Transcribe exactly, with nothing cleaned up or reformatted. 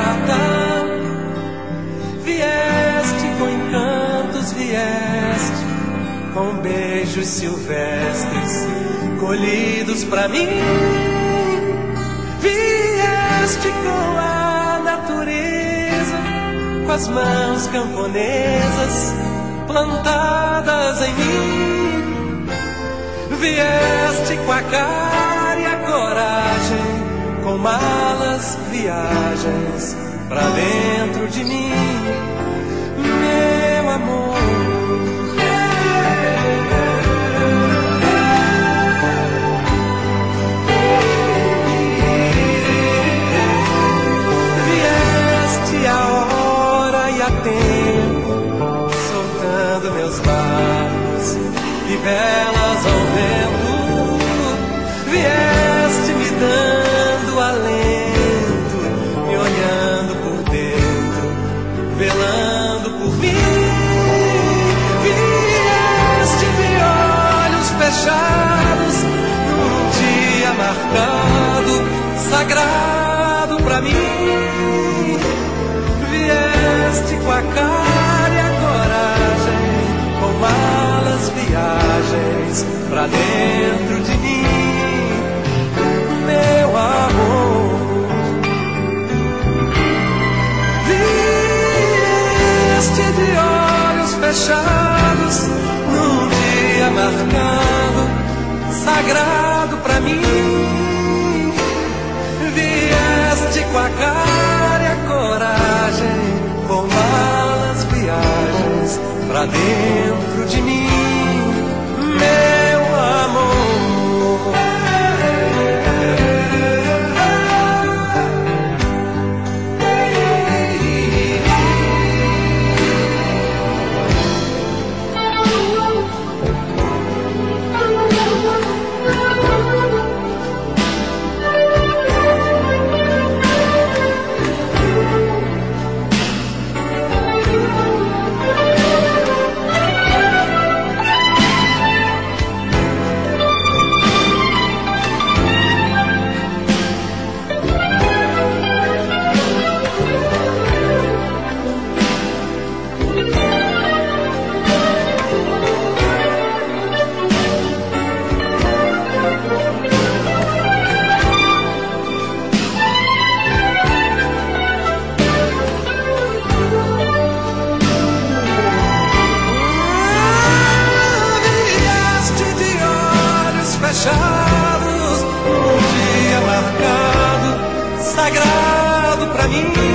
prata. Vieste com encantos, vieste com beijos silvestres colhidos pra mim. Vieste com a natureza, com as mãos camponesas plantadas em mim. Vieste com a cara e a coragem, com malas, viagens pra dentro de mim, meu amor. Vieste a hora e a tempo, soltando meus barcos e velas ao vento. Vieste me dando alento, me olhando por dentro, velando por mim. Vieste de olhos fechados, num dia marcado, sagrado pra mim. Vieste com a cara e a coragem, com malas, viagens pra dentro de mim, meu amor. Vieste de olhos fechados, num dia marcado, sagrado pra mim. Vieste com a cara e a coragem, com malas, viagens pra dentro de mim, meu amor. Fechados, um dia marcado, sagrado pra mim.